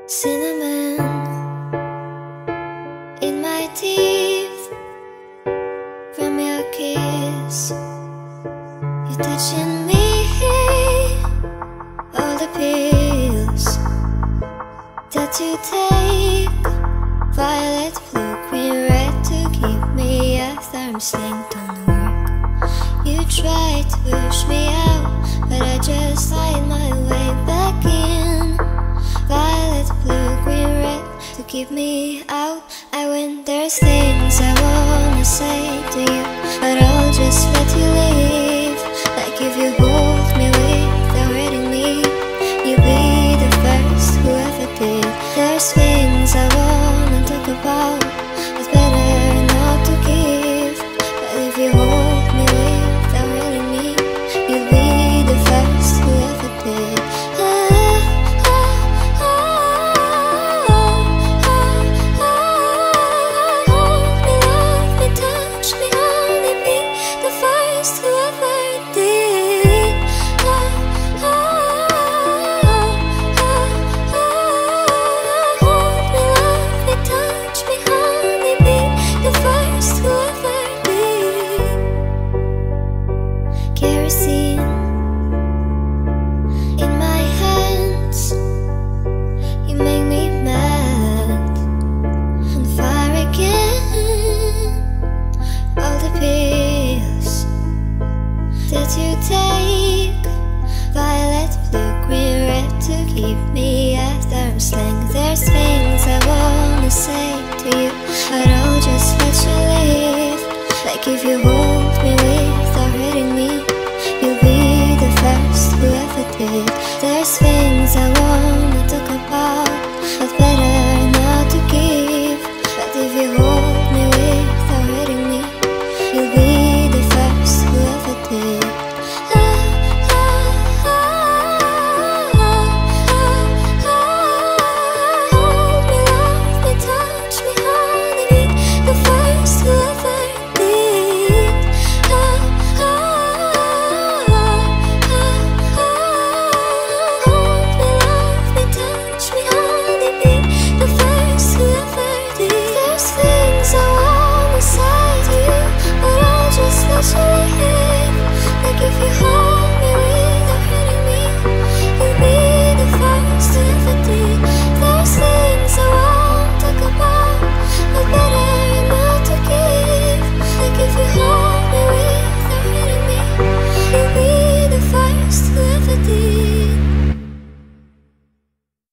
Cinnamon in my teeth from your kiss. You're touching me, all the pills that you take, violet, blue, green, red, to keep me at arm's length. Don't work. You try to push me out, but I just find my way back in. Violet, blue, green, red, to keep me out. I win. There's things I wanna say to you, but I'll just let you leave. Like if you hold me without hurting me, you'll be the first who ever did. There's things I wanna talk about, it's better not to give. But if you hold me without hurting me, you'll be the first who ever did. Kerosene in my hands, you make me mad, on fire again. All the pills that you take, violet, blue, green, red, to keep me at arm's length. There's things I wanna say to you, but I'll just let you leave. Like if you hold me without hurting me, you'll be the first who ever did. There's things I wanna talk about, but better